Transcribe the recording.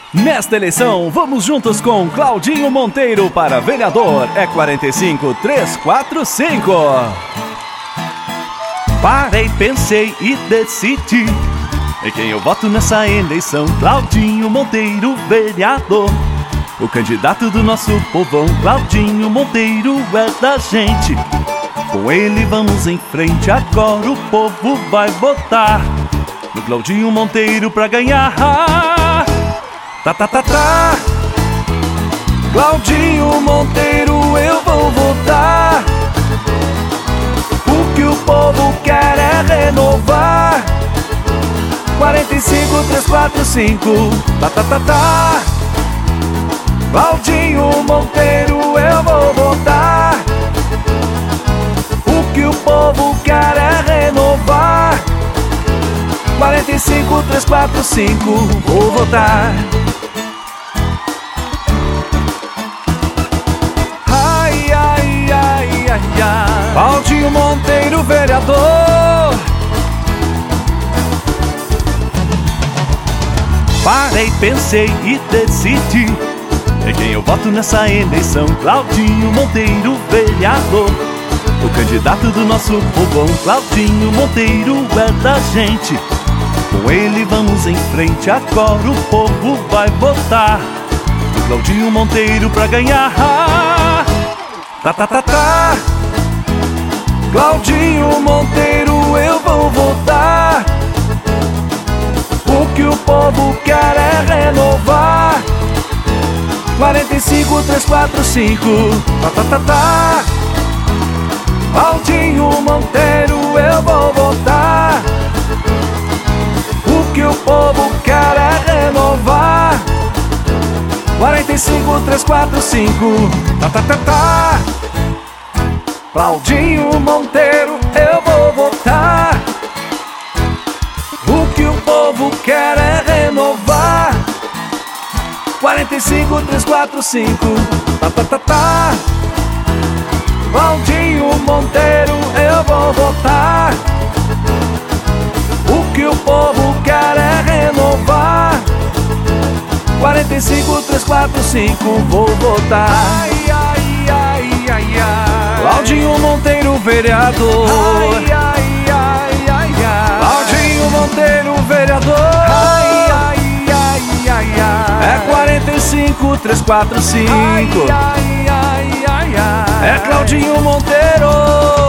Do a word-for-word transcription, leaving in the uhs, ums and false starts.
Nesta eleição, vamos juntos com Claudinho Monteiro para vereador. É quarenta e cinco, três quatro cinco. Parei, pensei e decidi em quem eu voto nessa eleição. Claudinho Monteiro, vereador. O candidato do nosso povão. Claudinho Monteiro é da gente. Com ele vamos em frente. Agora o povo vai votar no Claudinho Monteiro pra ganhar. Tá, tá, tá, tá. Claudinho Monteiro eu vou votar. O que o povo quer é renovar. Quarenta e cinco, três quatro cinco. Tá, tá, tá, tá. Claudinho Monteiro eu vou votar. O que o povo quer é renovar. Quarenta e cinco, três quatro cinco. Vou votar. Ai, ai, ai, ai, ai. Claudinho Monteiro, vereador. Parei, pensei e decidi em quem eu voto nessa eleição. Claudinho Monteiro, vereador. O candidato do nosso povão. Claudinho Monteiro é da gente. Com ele vamos em frente. Agora o povo vai votar no Claudinho Monteiro pra ganhar. Tá, tá, tá, tá. Claudinho Monteiro eu vou votar. O que o povo quer é renovar. Quarenta e cinco, três quatro cinco. Tá, tá, tá, tá. Claudinho Monteiro eu vou votar. O que o povo quer é renovar. Quarenta e cinco, três quatro cinco. Tá, tá, tá, tá. Claudinho Monteiro eu vou votar. O que o povo quer é renovar. Quarenta e cinco, três quatro cinco. Tá, tá, tá, tá. Claudinho Monteiro eu vou votar. O que o povo quer é renovar. Quarenta e cinco, três quatro cinco. Vou votar. Ai, ai, ai, ai, ai. Claudinho Monteiro, vereador. Ai, ai, ai, ai, ai. Claudinho Monteiro, vereador. Ai, ai, ai, ai, ai. É quarenta e cinco, três quatro cinco. Ai, ai, ai, ai, ai. É Claudinho Monteiro.